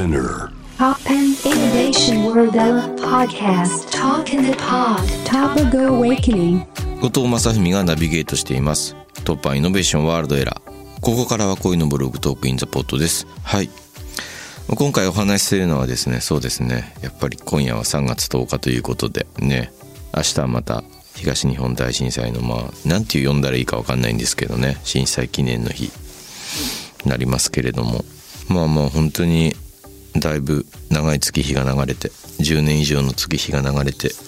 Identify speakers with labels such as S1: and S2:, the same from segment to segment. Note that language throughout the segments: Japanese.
S1: Spinner
S2: Poppen Innovation World Podcast Talk in the Pod Topical Awakening
S3: 後藤正文がナビゲートしています。トッパンイノベーションワールドエラー。ここからは恋のブログトークインザポットです。はい。今回お話しするのはですね、そうですね。やっぱり今夜は3月10日ということでね、明日はまた東日本大震災のなんて呼んだらいいか分かんないんですけどね、震災記念の日になりますけれども、本当にだいぶ長い月日が流れて、10年以上の月日が流れて、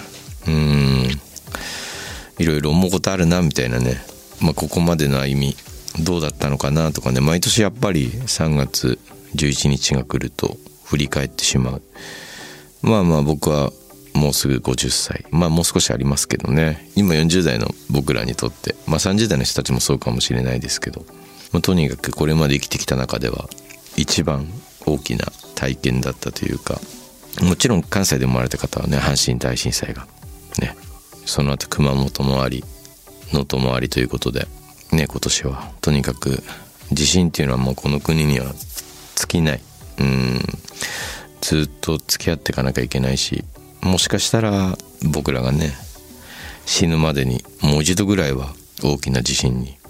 S3: いろいろ思うことあるなみたいなね。ここまでの歩みどうだったのかなとかね、毎年やっぱり3月11日が来ると振り返ってしまう。僕はもうすぐ50歳、もう少しありますけどね、今40代の僕らにとって、30代の人たちもそうかもしれないですけど、とにかくこれまで生きてきた中では一番大きな体験だったというか、もちろん関西で生まれた方はね、阪神大震災がね、その後熊本もあり能登もありということでね、今年はとにかく地震っていうのはもうこの国には尽きない。ずっと付き合っていかなきゃいけないし、もしかしたら僕らがね死ぬまでにもう一度ぐらいは大きな地震に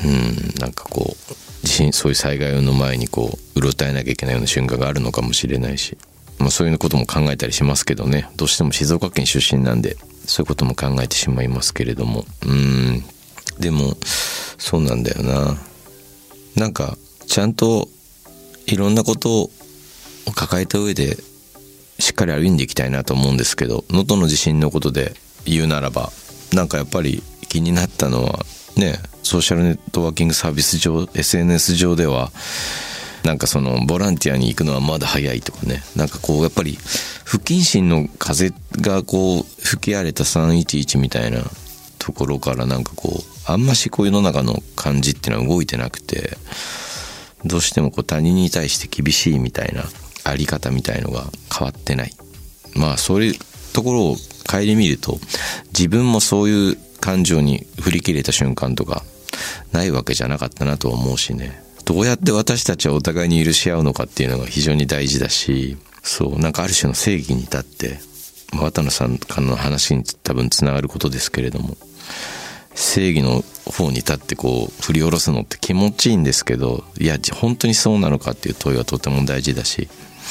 S3: 地震、そういう災害の前にうろたえなきゃいけないような瞬間があるのかもしれないし、そういうことも考えたりしますけどね。どうしても静岡県出身なんでそういうことも考えてしまいますけれども、でもそうなんだよな。ちゃんといろんなことを抱えた上でしっかり歩んでいきたいなと思うんですけど、能登の地震のことで言うならば、やっぱり気になったのはね、ソーシャルネットワーキングサービス上、 SNS 上ではそのボランティアに行くのはまだ早いとかね、やっぱり不謹慎の風が吹き荒れた311みたいなところからあんまし世の中の感じっていうのは動いてなくて、どうしても他人に対して厳しいみたいなあり方みたいのが変わってない。そういうところを顧みると、自分もそういう感情に振り切れた瞬間とかないわけじゃなかったなと思うしね。どうやって私たちはお互いに許し合うのかっていうのが非常に大事だし、ある種の正義に立って、綿野さんからの話に多分つながることですけれども、正義の方に立って振り下ろすのって気持ちいいんですけど、いや本当にそうなのかっていう問いはとても大事だし、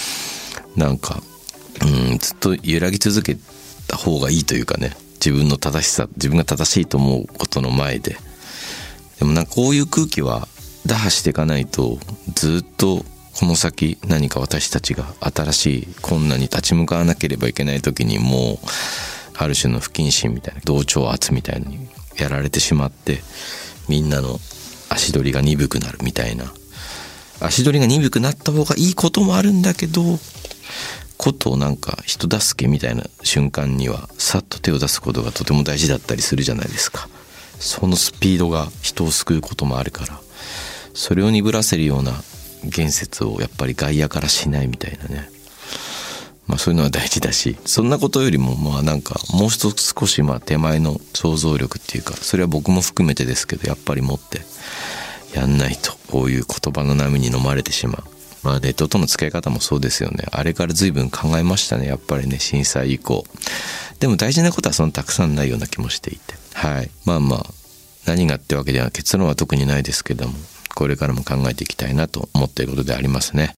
S3: ずっと揺らぎ続けた方がいいというかね、自分の正しさ、自分が正しいと思うことの前で。でもこういう空気は打破していかないと、ずっとこの先何か私たちが新しい困難に立ち向かわなければいけない時に、もうある種の不謹慎みたいな、同調圧みたいにやられてしまって、みんなの足取りが鈍くなるみたいな。足取りが鈍くなった方がいいこともあるんだけど、ことを人助けみたいな瞬間にはさっと手を出すことがとても大事だったりするじゃないですか。そのスピードが人を救うこともあるから、それを鈍らせるような言説をやっぱり外野からしないみたいなね。そういうのは大事だし、そんなことよりももう少し手前の想像力っていうか、それは僕も含めてですけど、やっぱり持ってやんないと、こういう言葉の波に飲まれてしまう。ネットとの付き合い方もそうですよね。あれから随分考えましたね、やっぱりね、震災以降。でも大事なことはそんなたくさんないような気もしていて、はい。何がってわけでは結論は特にないですけども、これからも考えていきたいなと思っていることでありますね。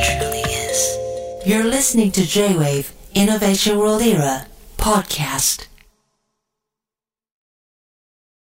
S2: You're listening to J-Wave Innovation World Era Podcast.